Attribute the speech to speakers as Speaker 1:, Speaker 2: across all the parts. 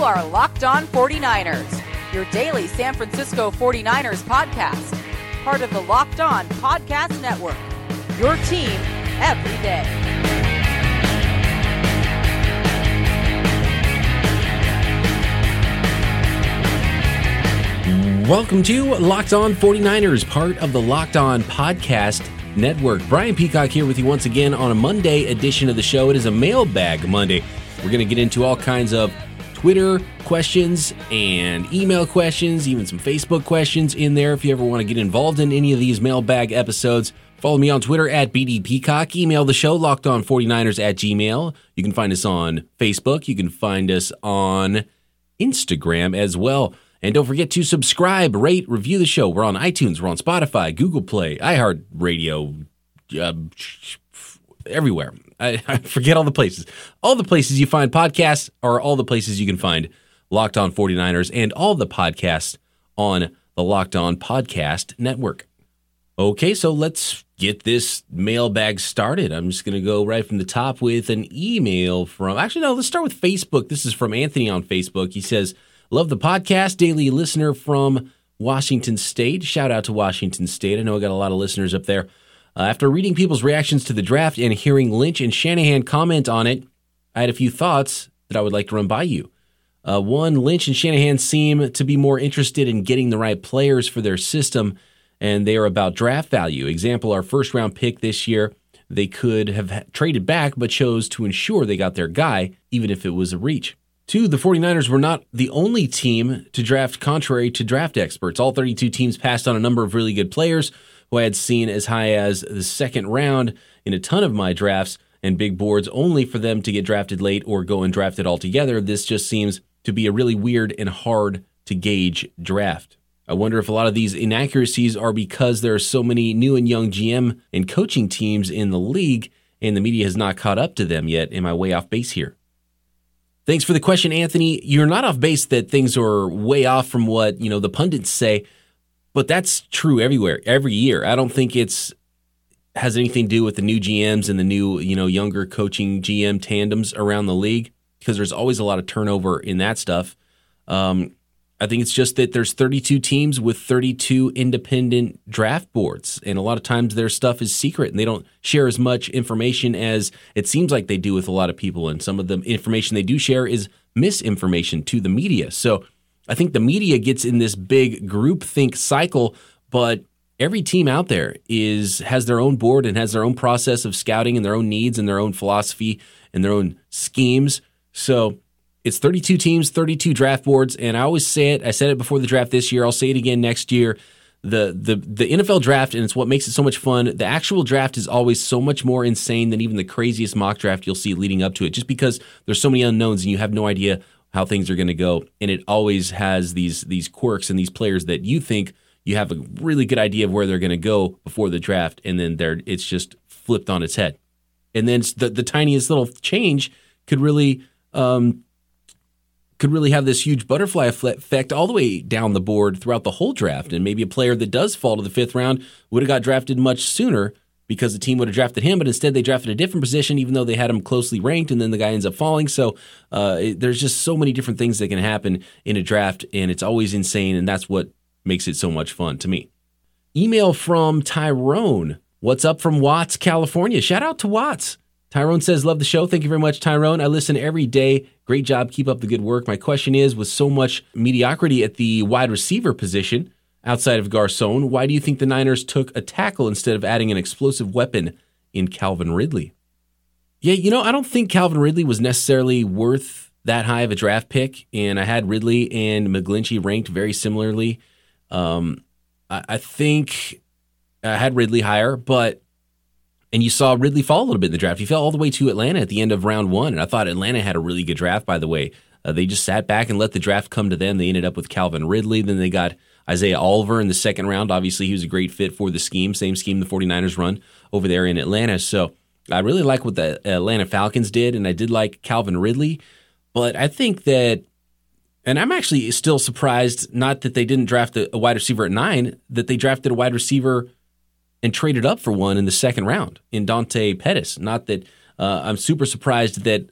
Speaker 1: are Locked On 49ers, your daily San Francisco 49ers podcast, part of the Locked On Podcast Network, your team every day.
Speaker 2: Welcome to Locked On 49ers, part of the Locked On Podcast Network. Brian Peacock here with you once again on a Monday edition of the show. It is a Mailbag Monday. We're going to get into all kinds of Twitter questions and email questions, even some Facebook questions in there. If you ever want to get involved in any of these mailbag episodes, follow me on Twitter at BDPeacock. Email the show, lockedon49ers@gmail. You can find us on Facebook. You can find us on Instagram as well. And don't forget to subscribe, rate, review the show. We're on iTunes, we're on Spotify, Google Play, iHeartRadio, everywhere. I forget all the places. All the places you find podcasts are all the places you can find Locked On 49ers and all the podcasts on the Locked On Podcast Network. Okay, so let's get this mailbag started. I'm just going to go right from the top with an email from... Actually, no, let's start with Facebook. This is from Anthony on Facebook. He says, love the podcast, daily listener from Washington State. Shout out to Washington State. I know I got a lot of listeners up there. After reading people's reactions to the draft and hearing Lynch and Shanahan comment on it, I had a few thoughts that I would like to run by you. One, Lynch and Shanahan seem to be more interested in getting the right players for their system, and they are about draft value. Example, our first-round pick this year, they could have traded back but chose to ensure they got their guy, even if it was a reach. Two, the 49ers were not the only team to draft contrary to draft experts. All 32 teams passed on a number of really good players who I had seen as high as the second round in a ton of my drafts and big boards, only for them to get drafted late or go undrafted altogether. This just seems to be a really weird and hard to gauge draft. I wonder if a lot of these inaccuracies are because there are so many new and young GM and coaching teams in the league and the media has not caught up to them yet. Am I way off base here? Thanks for the question, Anthony. You're not off base that things are way off from what, the pundits say, but that's true everywhere, every year. I don't think has anything to do with the new GMs and the new, younger coaching GM tandems around the league, because there's always a lot of turnover in that stuff. I think it's just that there's 32 teams with 32 independent draft boards, and a lot of times their stuff is secret, and they don't share as much information as it seems like they do with a lot of people, and some of the information they do share is misinformation to the media. So I think the media gets in this big groupthink cycle, but every team out there has their own board and has their own process of scouting and their own needs and their own philosophy and their own schemes. So it's 32 teams, 32 draft boards, and I always say it. I said it before the draft this year. I'll say it again next year. The NFL draft, and it's what makes it so much fun, the actual draft is always so much more insane than even the craziest mock draft you'll see leading up to it, just because there's so many unknowns and you have no idea how things are going to go. And it always has these quirks and these players that you think you have a really good idea of where they're going to go before the draft, and then it's just flipped on its head. And then the tiniest little change could really have this huge butterfly effect all the way down the board throughout the whole draft. And maybe a player that does fall to the fifth round would have got drafted much sooner because the team would have drafted him, but instead they drafted a different position even though they had him closely ranked, and then the guy ends up falling. So there's just so many different things that can happen in a draft, and it's always insane, and that's what makes it so much fun to me. Email from Tyrone. What's up from Watts, California? Shout out to Watts. Tyrone says, love the show. Thank you very much, Tyrone. I listen every day. Great job. Keep up the good work. My question is, with so much mediocrity at the wide receiver position outside of Garcon, why do you think the Niners took a tackle instead of adding an explosive weapon in Calvin Ridley? Yeah, I don't think Calvin Ridley was necessarily worth that high of a draft pick, and I had Ridley and McGlinchey ranked very similarly. I think I had Ridley higher, and you saw Ridley fall a little bit in the draft. He fell all the way to Atlanta at the end of round one, and I thought Atlanta had a really good draft, by the way. They just sat back and let the draft come to them. They ended up with Calvin Ridley. Then they got Isaiah Oliver in the second round. Obviously, he was a great fit for the scheme, same scheme the 49ers run over there in Atlanta. So I really like what the Atlanta Falcons did, and I did like Calvin Ridley. But I think that, and I'm actually still surprised, not that they didn't draft a wide receiver at 9, that they drafted a wide receiver and traded up for one in the second round in Dante Pettis. Not that I'm super surprised that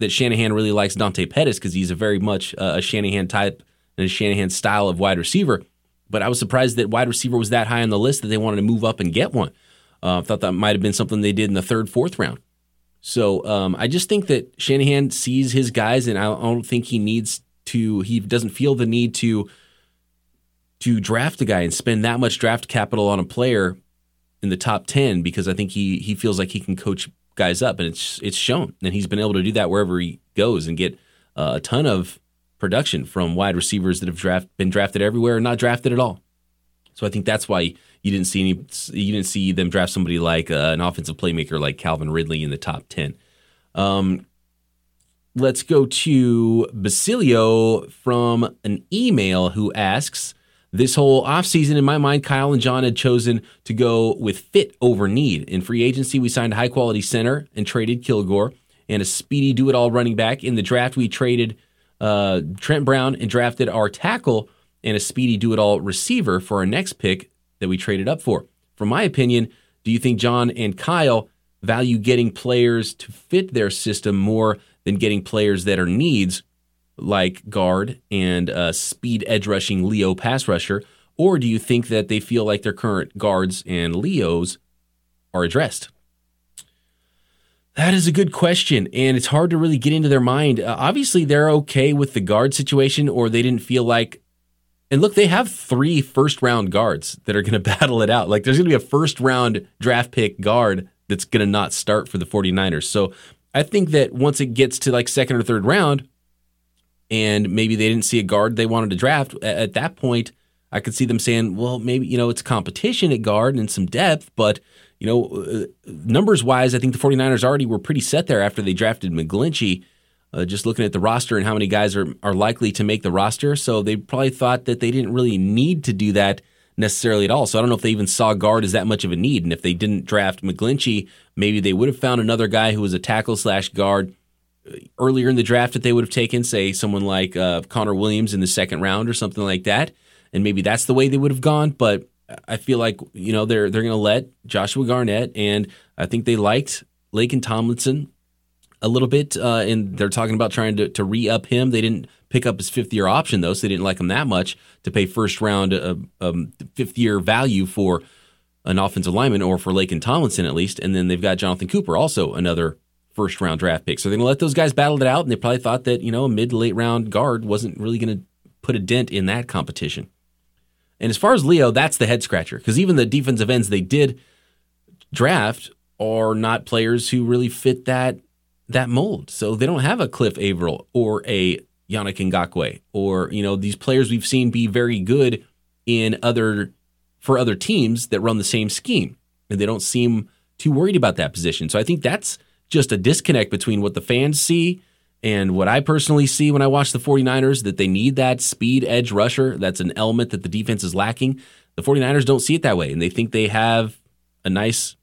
Speaker 2: that Shanahan really likes Dante Pettis because he's a very much a Shanahan type and a Shanahan style of wide receiver. But I was surprised that wide receiver was that high on the list that they wanted to move up and get one. I thought that might have been something they did in the third, fourth round. So I just think that Shanahan sees his guys, and I don't think he doesn't feel the need to draft a guy and spend that much draft capital on a player in the top 10 because I think he feels like he can coach guys up, and it's shown. And he's been able to do that wherever he goes and get a ton of production from wide receivers that have been drafted everywhere or not drafted at all. So I think that's why you didn't see them draft somebody like an offensive playmaker like Calvin Ridley in the top 10. Let's go to Basilio from an email who asks, this whole offseason, in my mind, Kyle and John had chosen to go with fit over need. In free agency, we signed a high-quality center and traded Kilgore and a speedy do-it-all running back. In the draft, we traded Trent Brown and drafted our tackle and a speedy do-it-all receiver for our next pick that we traded up for. From my opinion, do you think John and Kyle value getting players to fit their system more than getting players that are needs, like guard and speed edge rushing Leo pass rusher? Or do you think that they feel like their current guards and Leos are addressed? That is a good question, and it's hard to really get into their mind. Obviously, they're okay with the guard situation, or they didn't feel like, and look, they have 3 first-round guards that are going to battle it out. Like, there's going to be a first-round draft pick guard that's going to not start for the 49ers. So I think that once it gets to like second or third round, and maybe they didn't see a guard they wanted to draft, at that point, I could see them saying, well, maybe, it's competition at guard and some depth, but, numbers-wise, I think the 49ers already were pretty set there after they drafted McGlinchey, just looking at the roster and how many guys are likely to make the roster. So they probably thought that they didn't really need to do that necessarily at all. So I don't know if they even saw guard as that much of a need. And if they didn't draft McGlinchey, maybe they would have found another guy who was a tackle/guard earlier in the draft that they would have taken, say someone like Connor Williams in the second round or something like that. And maybe that's the way they would have gone. But I feel like, they're going to let Joshua Garnett, and I think they liked Laken Tomlinson a little bit, and they're talking about trying to re-up him. They didn't pick up his fifth-year option, though, so they didn't like him that much to pay first-round fifth-year value for an offensive lineman, or for Laken Tomlinson at least. And then they've got Jonathan Cooper, also another first-round draft pick. So they're going to let those guys battle it out, and they probably thought that, a mid to late-round guard wasn't really going to put a dent in that competition. And as far as Leo, that's the head-scratcher, because even the defensive ends they did draft are not players who really fit that mold. So they don't have a Cliff Averill or a Yannick Ngakoue, or these players we've seen be very good for other teams that run the same scheme, and they don't seem too worried about that position. So I think that's just a disconnect between what the fans see and what I personally see when I watch the 49ers, that they need that speed edge rusher. That's an element that the defense is lacking. The 49ers don't see it that way, and they think they have a nice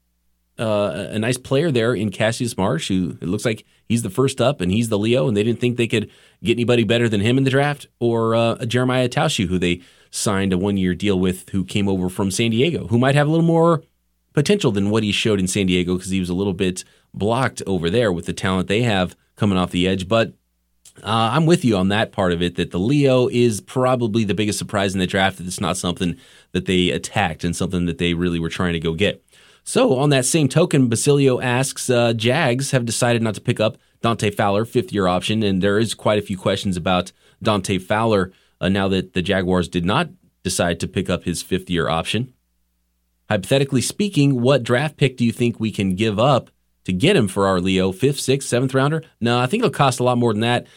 Speaker 2: player there in Cassius Marsh, who it looks like he's the first up and he's the Leo, and they didn't think they could get anybody better than him in the draft, or Jeremiah Tausche, who they signed a one-year deal with, who came over from San Diego, who might have a little more potential than what he showed in San Diego, because he was a little bit blocked over there with the talent they have coming off the edge. But I'm with you on that part of it, that the Leo is probably the biggest surprise in the draft, that it's not something that they attacked and something that they really were trying to go get. So on that same token, Basilio asks, Jags have decided not to pick up Dante Fowler, fifth-year option, and there is quite a few questions about Dante Fowler now that the Jaguars did not decide to pick up his fifth-year option. Hypothetically speaking, what draft pick do you think we can give up to get him for our Leo? 5th, 6th, 7th rounder? No, I think it'll cost a lot more than that.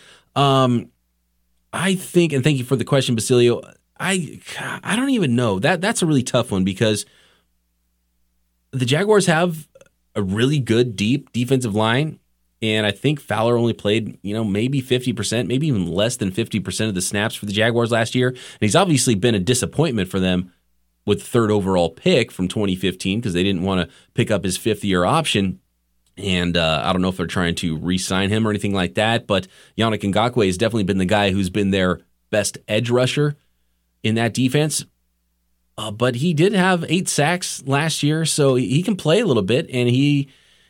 Speaker 2: I think, and thank you for the question, Basilio, I don't even know. That's a really tough one, because the Jaguars have a really good, deep defensive line, and I think Fowler only played, maybe 50%, maybe even less than 50% of the snaps for the Jaguars last year. And he's obviously been a disappointment for them with the third overall pick from 2015, because they didn't want to pick up his fifth-year option. And I don't know if they're trying to re-sign him or anything like that, but Yannick Ngakoue has definitely been the guy who's been their best edge rusher in that defense. But he did have 8 sacks last year, so he can play a little bit, and he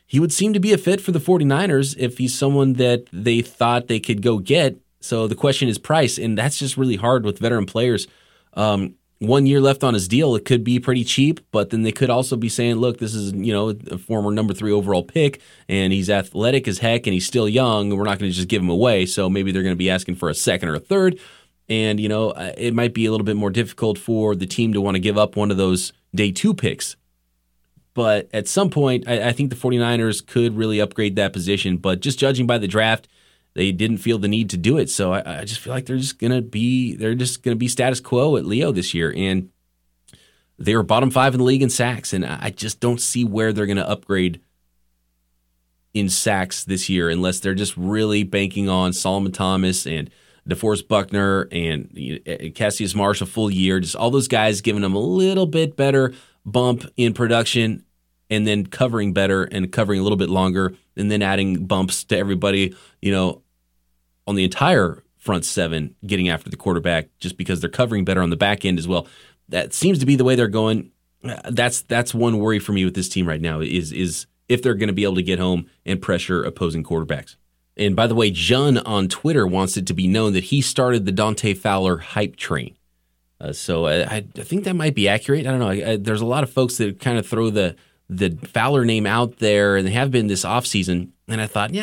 Speaker 2: he would seem to be a fit for the 49ers if he's someone that they thought they could go get. So the question is price, and that's just really hard with veteran players. 1 year left on his deal. It could be pretty cheap, but then they could also be saying, look, this is, a former number 3 overall pick, and he's athletic as heck, and he's still young, and we're not going to just give him away. So maybe they're going to be asking for a second or a third, and, it might be a little bit more difficult for the team to want to give up one of those day 2 picks. But at some point, I think the 49ers could really upgrade that position, but just judging by the draft, they didn't feel the need to do it. So I just feel like they're just gonna be status quo at Leo this year. And they were bottom 5 in the league in sacks. And I just don't see where they're gonna upgrade in sacks this year unless they're just really banking on Solomon Thomas and DeForest Buckner and Cassius Marsh a full year. Just all those guys giving them a little bit better bump in production and then covering better and covering a little bit longer and then adding bumps to everybody, on the entire front 7 getting after the quarterback just because they're covering better on the back end as well. That seems to be the way they're going. That's one worry for me with this team right now is if they're going to be able to get home and pressure opposing quarterbacks. And by the way, Jun on Twitter wants it to be known that he started the Dante Fowler hype train. So I think that might be accurate. I don't know. There's a lot of folks that kind of throw the Fowler name out there, and they have been this offseason. And I thought,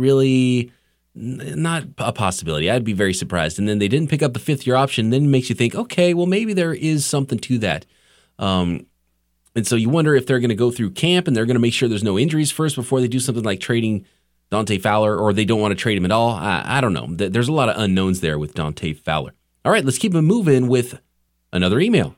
Speaker 2: not a possibility. I'd be very surprised. And then they didn't pick up the 5th-year option. Then it makes you think, okay, well, maybe there is something to that. And so you wonder if they're going to go through camp and they're going to make sure there's no injuries first before they do something like trading Dante Fowler, or they don't want to trade him at all. I don't know. There's a lot of unknowns there with Dante Fowler. All right, let's keep it moving with another email.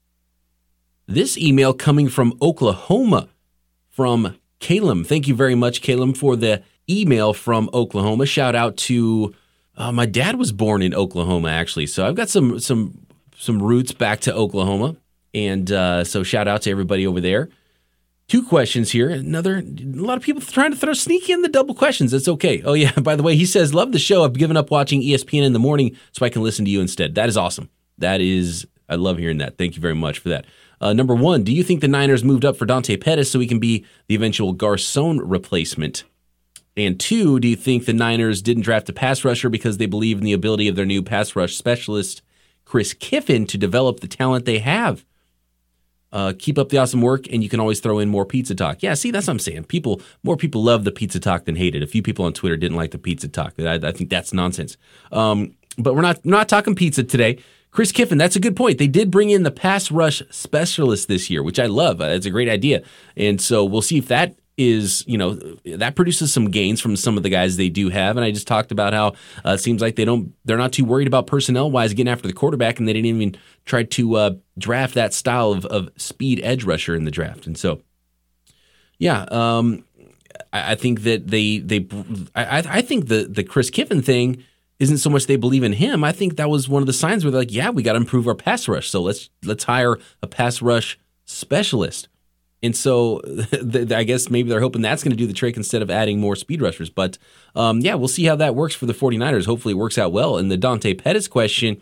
Speaker 2: This email coming from Oklahoma from Caleb. Thank you very much, Caleb, for the email from Oklahoma. Shout out to my dad was born in Oklahoma, actually. So I've got some roots back to Oklahoma. And so shout out to everybody over there. 2 questions here. A lot of people trying to sneak in the double questions. That's okay. Oh, yeah. By the way, he says, love the show. I've given up watching ESPN in the morning so I can listen to you instead. That is awesome. I love hearing that. Thank you very much for that. Number 1, do you think the Niners moved up for Dante Pettis so he can be the eventual Garcon replacement? And 2, do you think the Niners didn't draft a pass rusher because they believe in the ability of their new pass rush specialist, Chris Kiffin, to develop the talent they have? Keep up the awesome work, and you can always throw in more pizza talk. Yeah, see, that's what I'm saying. More people love the pizza talk than hate it. A few people on Twitter didn't like the pizza talk. I think that's nonsense. But we're not talking pizza today. Chris Kiffin, that's a good point. They did bring in the pass rush specialist this year, which I love. It's a great idea. And so we'll see if that is, that produces some gains from some of the guys they do have. And I just talked about how it seems like they're not too worried about personnel-wise getting after the quarterback, and they didn't even try to draft that style of speed edge rusher in the draft. And so, yeah, I think that I think the Chris Kiffin thing isn't so much they believe in him. I think that was one of the signs where they're like, yeah, we got to improve our pass rush. So let's hire a pass rush specialist. And so I guess maybe they're hoping that's going to do the trick instead of adding more speed rushers. But yeah, we'll see how that works for the 49ers. Hopefully it works out well. And the Dante Pettis question,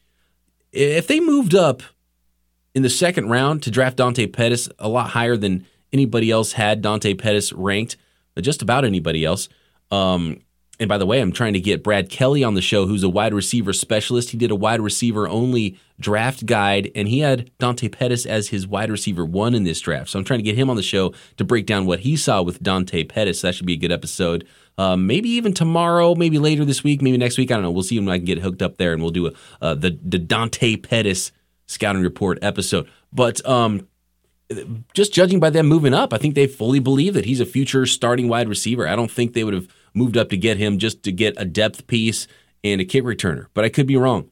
Speaker 2: if they moved up in the 2nd round to draft Dante Pettis a lot higher than anybody else had Dante Pettis ranked, just about anybody else, and by the way, I'm trying to get Brad Kelly on the show, who's a wide receiver specialist. He did a wide receiver only draft guide, and he had Dante Pettis as his wide receiver 1 in this draft. So I'm trying to get him on the show to break down what he saw with Dante Pettis. That should be a good episode. Maybe even tomorrow, maybe later this week, maybe next week. I don't know. We'll see when I can get hooked up there, and we'll do the Dante Pettis scouting report episode. But just judging by them moving up, I think they fully believe that he's a future starting wide receiver. I don't think they would have moved up to get him just to get a depth piece and a kick returner, but I could be wrong.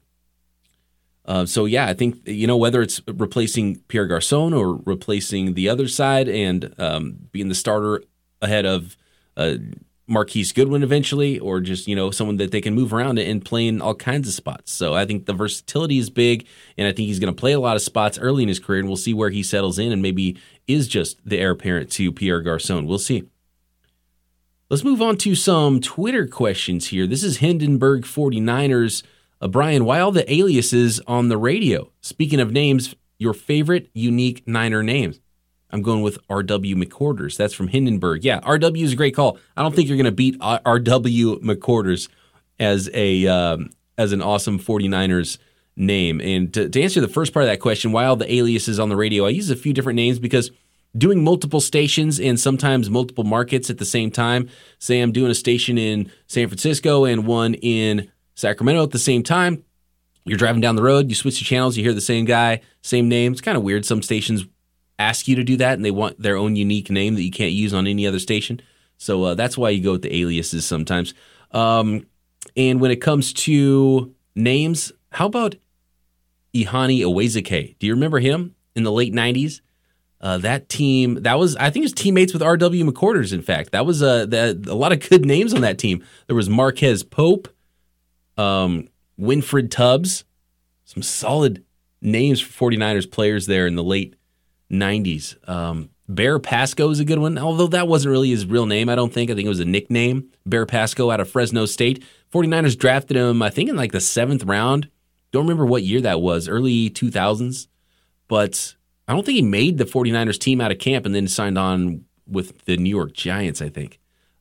Speaker 2: So yeah, I think, whether it's replacing Pierre Garcon or replacing the other side and being the starter ahead of Marquise Goodwin eventually, or just, someone that they can move around and play in all kinds of spots. So I think the versatility is big, and I think he's going to play a lot of spots early in his career, and we'll see where he settles in and maybe is just the heir apparent to Pierre Garcon. We'll see. Let's move on to some Twitter questions here. This is Hindenburg 49ers. Brian, why all the aliases on the radio? Speaking of names, your favorite unique Niner names? I'm going with R.W. McQuarters. That's from Hindenburg. Yeah, R.W. is a great call. I don't think you're going to beat R.W. McQuarters as an awesome 49ers name. And to answer the first part of that question, why all the aliases on the radio, I use a few different names because doing multiple stations and sometimes multiple markets at the same time, say I'm doing a station in San Francisco and one in Sacramento at the same time, you're driving down the road, you switch the channels, you hear the same guy, same name. It's kind of weird. Some stations ask you to do that, and they want their own unique name that you can't use on any other station. So that's why you go with the aliases sometimes. And when it comes to names, how about Ihani Owezike? Do you remember him in the late 90s? That team, I think it was teammates with R.W. McQuarters, in fact. That was a lot of good names on that team. There was Marquez Pope, Winfred Tubbs, some solid names for 49ers players there in the late 90s. Bear Pasco is a good one, although that wasn't really his real name, I don't think. I think it was a nickname. Bear Pasco out of Fresno State. 49ers drafted him, I think, in like the 7th round. Don't remember what year that was, early 2000s. But I don't think he made the 49ers team out of camp and then signed on with the New York Giants, I think.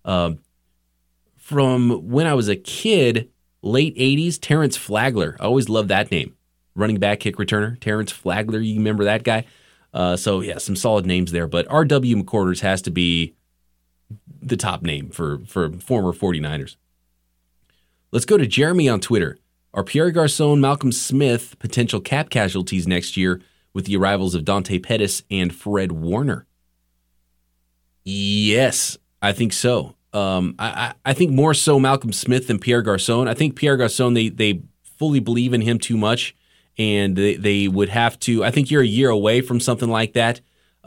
Speaker 2: From when I was a kid, late 80s, Terrence Flagler. I always loved that name. Running back, kick returner, Terrence Flagler. You remember that guy? So, yeah, some solid names there. But R.W. McQuarters has to be the top name for former 49ers. Let's go to Jeremy on Twitter. Are Pierre Garçon, Malcolm Smith potential cap casualties next year with the arrivals of Dante Pettis and Fred Warner? Yes, I think so. I think more so Malcolm Smith than Pierre Garçon. I think Pierre Garçon, they fully believe in him too much, and they would have to. I think you're a year away from something like that.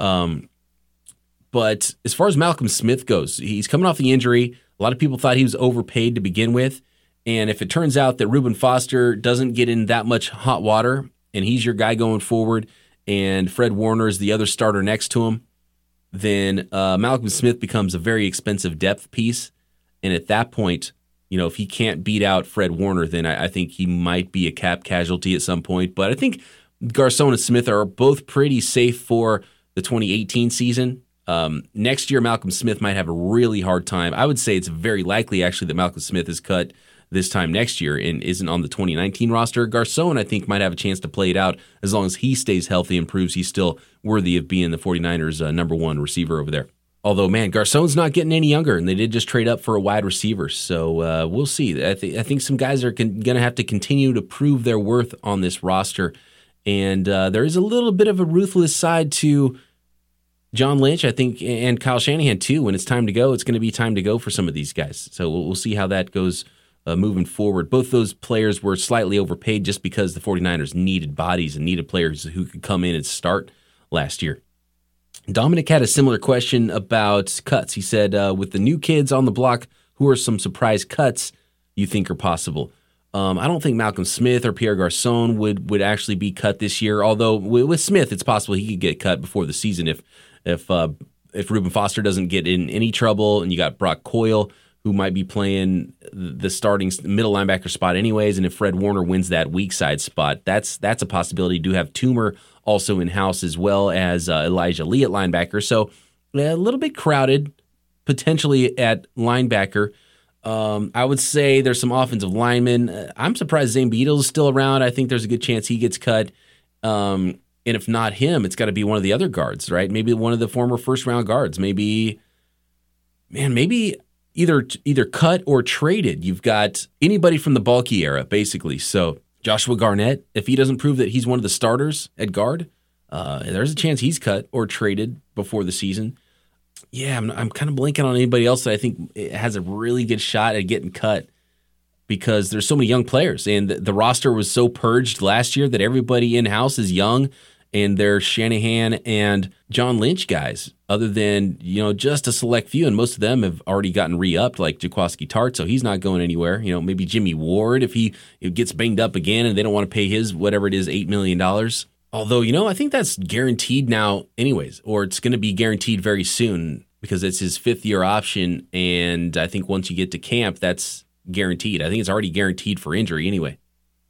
Speaker 2: But as far as Malcolm Smith goes, he's coming off the injury. A lot of people thought he was overpaid to begin with. And if it turns out that Reuben Foster doesn't get in that much hot water and he's your guy going forward and Fred Warner is the other starter next to him, then Malcolm Smith becomes a very expensive depth piece. And at that point, if he can't beat out Fred Warner, then I think he might be a cap casualty at some point. But I think Garçon and Smith are both pretty safe for the 2018 season. Next year, Malcolm Smith might have a really hard time. I would say it's very likely, actually, that Malcolm Smith is cut this time next year and isn't on the 2019 roster. Garçon, I think, might have a chance to play it out as long as he stays healthy and proves he's still worthy of being the 49ers' number one receiver over there. Although, man, Garçon's not getting any younger, and they did just trade up for a wide receiver. So we'll see. I think some guys are going to have to continue to prove their worth on this roster. And there is a little bit of a ruthless side to John Lynch, I think, and Kyle Shanahan, too. When it's time to go, it's going to be time to go for some of these guys. So we'll see how that goes moving forward. Both those players were slightly overpaid just because the 49ers needed bodies and needed players who could come in and start last year. Dominic had a similar question about cuts. He said, with the new kids on the block, who are some surprise cuts you think are possible? I don't think Malcolm Smith or Pierre Garçon would actually be cut this year, although with Smith, it's possible he could get cut before the season if Reuben Foster doesn't get in any trouble, and you got Brock Coyle, who might be playing the starting middle linebacker spot anyways, and if Fred Warner wins that weak side spot, that's a possibility. You do have Toomer also in-house as well as Elijah Lee at linebacker, so a little bit crowded potentially at linebacker. I would say there's some offensive linemen. I'm surprised Zane Beadle is still around. I think there's a good chance he gets cut. And if not him, it's got to be one of the other guards, right? Maybe one of the former first-round guards. Maybe either cut or traded. You've got anybody from the Balky era, basically. So Joshua Garnett, if he doesn't prove that he's one of the starters at guard, there's a chance he's cut or traded before the season. Yeah, I'm kind of blanking on anybody else that I think has a really good shot at getting cut because there's so many young players. And the roster was so purged last year that everybody in-house is young, and they're Shanahan and John Lynch guys, other than, just a select few. And most of them have already gotten re-upped, like Jaquiski Tartt, so he's not going anywhere. Maybe Jimmy Ward, if he gets banged up again and they don't want to pay his, whatever it is, $8 million. Although, I think that's guaranteed now anyways, or it's going to be guaranteed very soon because it's his 5th-year option. And I think once you get to camp, that's guaranteed. I think it's already guaranteed for injury anyway.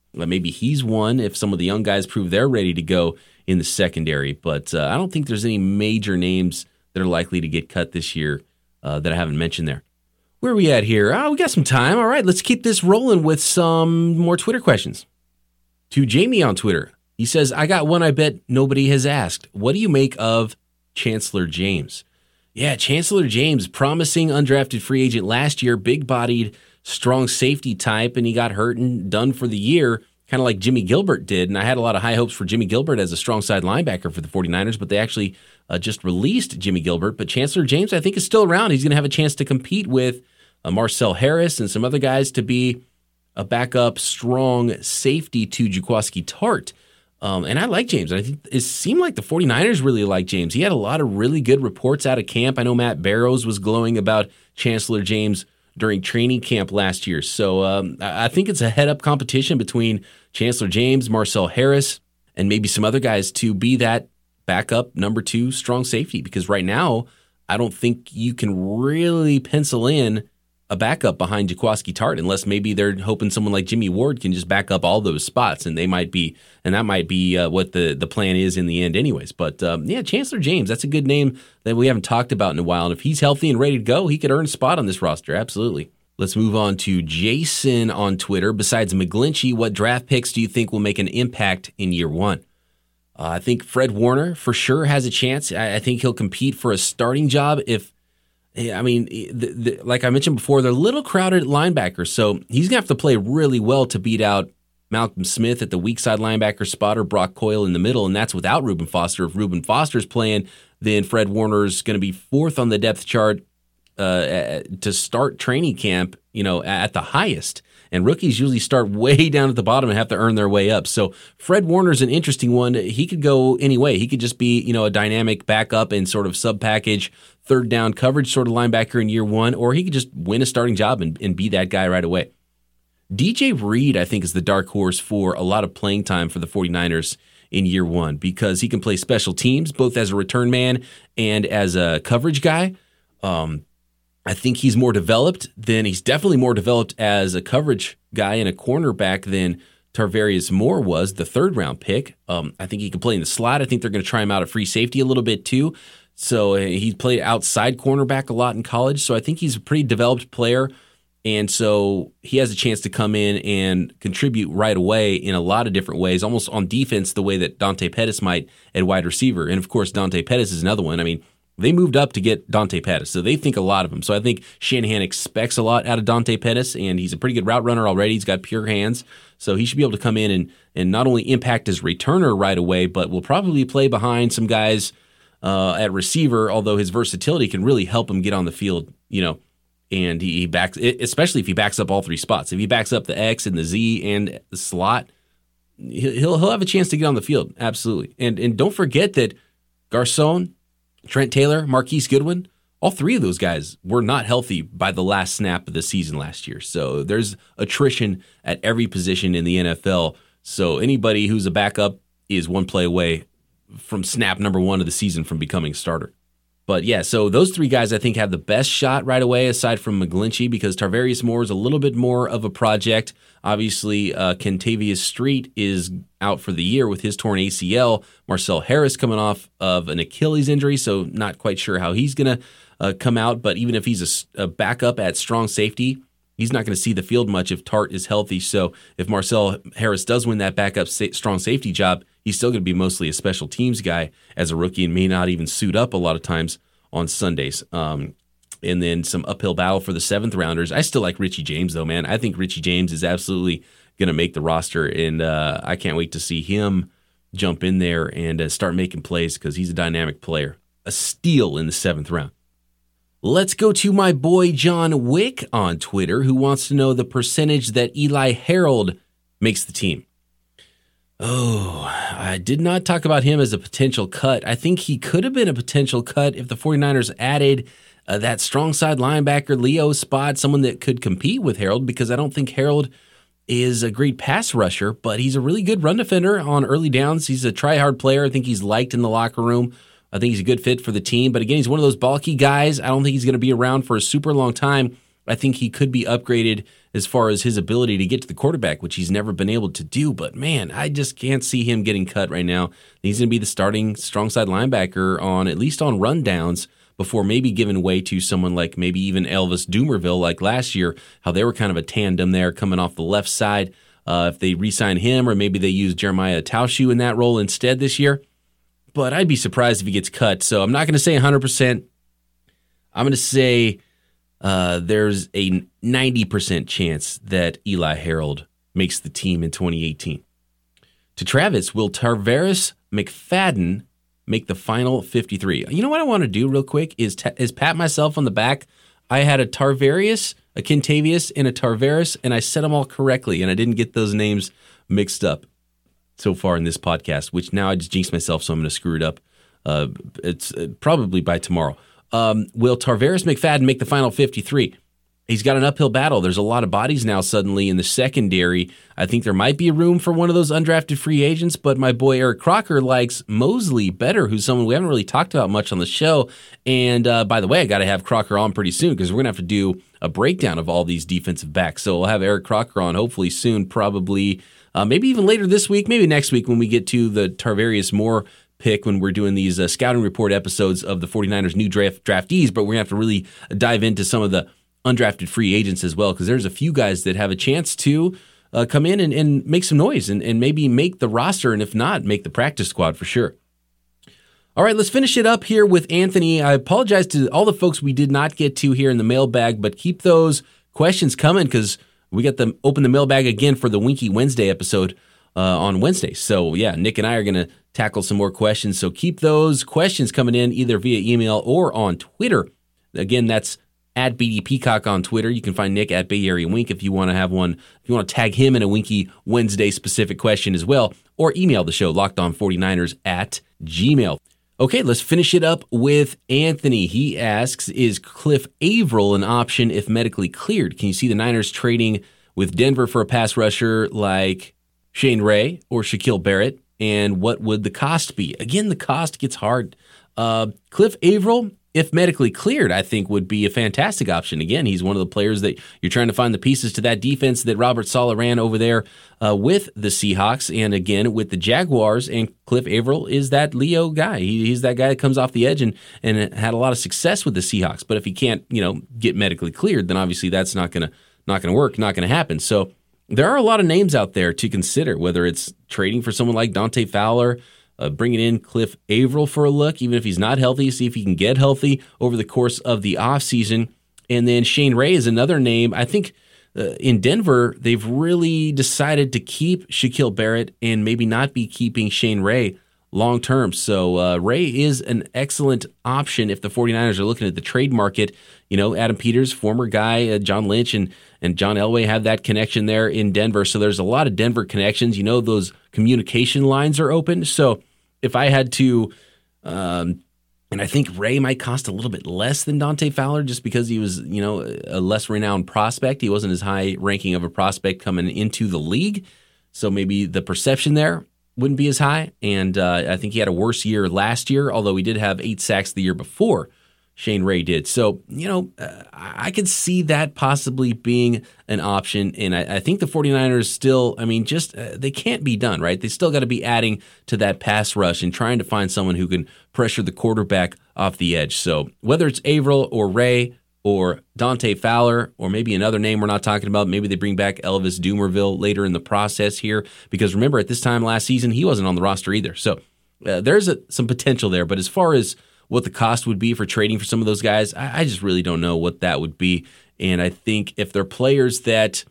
Speaker 2: Maybe he's one if some of the young guys prove they're ready to go in the secondary. But I don't think there's any major names that are likely to get cut this year that I haven't mentioned there. Where are we at here? We got some time. All right, let's keep this rolling with some more Twitter questions. To Jamie on Twitter, he says, I got one I bet nobody has asked. What do you make of Chancellor James? Yeah, Chancellor James, promising undrafted free agent last year, big-bodied, strong safety type, and he got hurt and done for the year, kind of like Jimmy Gilbert did. And I had a lot of high hopes for Jimmy Gilbert as a strong side linebacker for the 49ers, but they actually just released Jimmy Gilbert. But Chancellor James, I think, is still around. He's going to have a chance to compete with Marcel Harris and some other guys to be a backup strong safety to Jaquiski Tartt. And I like James. I think it seemed like the 49ers really like James. He had a lot of really good reports out of camp. I know Matt Barrows was glowing about Chancellor James during training camp last year. So I think it's a head-up competition between Chancellor James, Marcel Harris, and maybe some other guys to be that backup number 2 strong safety. Because right now, I don't think you can really pencil in a backup behind Jaquiski Tartt unless maybe they're hoping someone like Jimmy Ward can just back up all those spots, and that might be what the plan is in the end anyways. But yeah, Chancellor James, that's a good name that we haven't talked about in a while, and if he's healthy and ready to go, he could earn a spot on this roster, absolutely. Let's move on to Jason on Twitter. Besides McGlinchey, what draft picks do you think will make an impact in year 1? I think Fred Warner for sure has a chance. I think he'll compete for a starting job if like I mentioned before, they're a little crowded at linebacker, so he's going to have to play really well to beat out Malcolm Smith at the weak side linebacker spot or Brock Coyle in the middle, and that's without Reuben Foster. If Reuben Foster's playing, then Fred Warner's going to be 4th on the depth chart to start training camp, at the highest. And rookies usually start way down at the bottom and have to earn their way up. So Fred Warner's an interesting one. He could go any way. He could just be, a dynamic backup and sort of sub-package, third down coverage sort of linebacker in year 1, or he could just win a starting job and be that guy right away. DJ Reed, I think, is the dark horse for a lot of playing time for the 49ers in year 1 because he can play special teams, both as a return man and as a coverage guy. I think he's definitely more developed as a coverage guy and a cornerback than Tarvarius Moore was, the 3rd-round pick. I think he can play in the slot. I think they're going to try him out at free safety a little bit too. So he played outside cornerback a lot in college. So I think he's a pretty developed player. And so he has a chance to come in and contribute right away in a lot of different ways, almost on defense the way that Dante Pettis might at wide receiver. And, of course, Dante Pettis is another one. I mean, they moved up to get Dante Pettis, so they think a lot of him. So I think Shanahan expects a lot out of Dante Pettis, and he's a pretty good route runner already. He's got pure hands, so he should be able to come in and not only impact as returner right away, but will probably play behind some guys at receiver, although his versatility can really help him get on the field, and he backs, especially if he backs up all 3 spots. If he backs up the X and the Z and the slot, he'll have a chance to get on the field, absolutely. And don't forget that Garcon, Trent Taylor, Marquise Goodwin, all 3 of those guys were not healthy by the last snap of the season last year. So there's attrition at every position in the NFL. So anybody who's a backup is one play away from snap number 1 of the season from becoming starter. But yeah, so those 3 guys I think have the best shot right away aside from McGlinchey because Tarvarius Moore is a little bit more of a project. Obviously, Kentavious Street is out for the year with his torn ACL. Marcel Harris coming off of an Achilles injury, so not quite sure how he's going to come out. But even if he's a backup at strong safety, he's not going to see the field much if Tartt is healthy. So if Marcel Harris does win that backup strong safety job, he's still going to be mostly a special teams guy as a rookie and may not even suit up a lot of times on Sundays. And then some uphill battle for the 7th rounders. I still like Richie James, though, man. I think Richie James is absolutely going to make the roster, and I can't wait to see him jump in there and start making plays because he's a dynamic player. A steal in the 7th round. Let's go to my boy John Wick on Twitter, who wants to know the percentage that Eli Harold makes the team. Oh, I did not talk about him as a potential cut. I think he could have been a potential cut if the 49ers added that strong side linebacker Leo spot, someone that could compete with Harold, because I don't think Harold is a great pass rusher, but he's a really good run defender on early downs. He's a try-hard player. I think he's liked in the locker room. I think he's a good fit for the team. But again, he's one of those bulky guys. I don't think he's going to be around for a super long time. I think he could be upgraded as far as his ability to get to the quarterback, which he's never been able to do. But man, I just can't see him getting cut right now. He's going to be the starting strong side linebacker at least on rundowns, before maybe giving way to someone like maybe even Elvis Dumervil, like last year, how they were kind of a tandem there coming off the left side. If they re-sign him, or maybe they use Jeremiah Taushu in that role instead this year. But I'd be surprised if he gets cut. So I'm not going to say 100%. I'm going to say there's a 90% chance that Eli Harold makes the team in 2018. To Travis, will Tarvarus McFadden make the final 53? You know what I want to do real quick is pat myself on the back. I had a Tarvarius, a Kentavious, and a Tarvarus, and I said them all correctly, and I didn't get those names mixed up so far in this podcast, which now I just jinxed myself, so I'm going to screw it up. It's probably by tomorrow. Will Tarvarus McFadden make the final 53? He's got an uphill battle. There's a lot of bodies now suddenly in the secondary. I think there might be room for one of those undrafted free agents, but my boy Eric Crocker likes Mosley better, who's someone we haven't really talked about much on the show. And by the way, I got to have Crocker on pretty soon, because we're going to have to do a breakdown of all these defensive backs. So we'll have Eric Crocker on hopefully soon, probably maybe even later this week, maybe next week when we get to the Tarvarius Moore pick, when we're doing these scouting report episodes of the 49ers new draftees. But we're going to have to really dive into some of the undrafted free agents as well, because there's a few guys that have a chance to come in and make some noise and maybe make the roster, and if not, make the practice squad for sure. All right, let's finish it up here with Anthony. I apologize to all the folks we did not get to here in the mailbag, but keep those questions coming, because we got to open the mailbag again for the Winky Wednesday episode on Wednesday. So yeah, Nick and I are going to tackle some more questions. So keep those questions coming in either via email or on Twitter. Again, that's at BD Peacock on Twitter. You can find Nick at Bay Area Wink if you want to have one. If you want to tag him in a Winky Wednesday specific question as well, or email the show lockedon49ers@gmail.com. Okay, let's finish it up with Anthony. He asks, is Cliff Averill an option if medically cleared? Can you see the Niners trading with Denver for a pass rusher like Shane Ray or Shaquille Barrett? And what would the cost be? Again, the cost gets hard. Cliff Averill, if medically cleared, I think would be a fantastic option. Again, he's one of the players that you're trying to find the pieces to that defense that Robert Saleh ran over there with the Seahawks, and again with the Jaguars. And Cliff Averill is that Leo guy. He's that guy that comes off the edge and had a lot of success with the Seahawks. But if he can't, get medically cleared, then obviously that's not gonna work, not gonna happen. So there are a lot of names out there to consider, whether it's trading for someone like Dante Fowler, bringing in Cliff Averill for a look, even if he's not healthy, see if he can get healthy over the course of the offseason. And then Shane Ray is another name. I think in Denver, they've really decided to keep Shaquille Barrett and maybe not be keeping Shane Ray long term. So Ray is an excellent option if the 49ers are looking at the trade market. Adam Peters, former guy, John Lynch and John Elway have that connection there in Denver. So there's a lot of Denver connections. Those communication lines are open. So if I had to, and I think Ray might cost a little bit less than Dante Fowler just because he was, a less renowned prospect. He wasn't as high ranking of a prospect coming into the league. So maybe the perception there wouldn't be as high. And I think he had a worse year last year, although he did have 8 sacks the year before Shane Ray did. So, I could see that possibly being an option. And I think the 49ers still, they can't be done, right? They still got to be adding to that pass rush and trying to find someone who can pressure the quarterback off the edge. So whether it's Averill or Ray or Dante Fowler or maybe another name we're not talking about, maybe they bring back Elvis Dumervil later in the process here. Because remember, at this time last season, he wasn't on the roster either. So there's some potential there. But as far as what the cost would be for trading for some of those guys, I just really don't know what that would be. And I think if they're players that,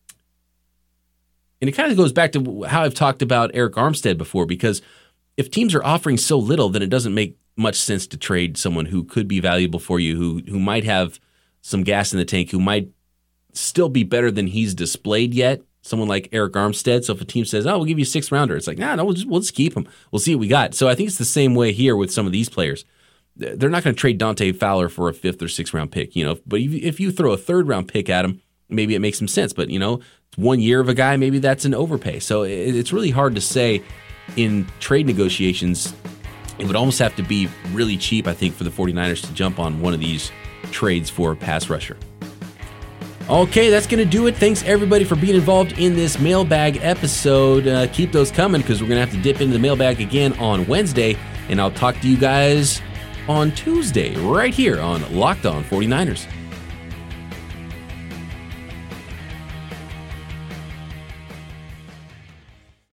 Speaker 2: and it kind of goes back to how I've talked about Eric Armstead before, because if teams are offering so little, then it doesn't make much sense to trade someone who could be valuable for you, who might have some gas in the tank, who might still be better than he's displayed yet. Someone like Eric Armstead. So if a team says, we'll give you a 6th rounder, it's like, no, we'll just keep him. We'll see what we got. So I think it's the same way here with some of these players. They're not going to trade Dante Fowler for a 5th or 6th round pick, But if you throw a 3rd round pick at him, maybe it makes some sense. But, it's 1 year of a guy, maybe that's an overpay. So it's really hard to say in trade negotiations. It would almost have to be really cheap, I think, for the 49ers to jump on one of these trades for a pass rusher. Okay, that's going to do it. Thanks, everybody, for being involved in this mailbag episode. Keep those coming because we're going to have to dip into the mailbag again on Wednesday, and I'll talk to you guys on Tuesday right here on Locked On 49ers.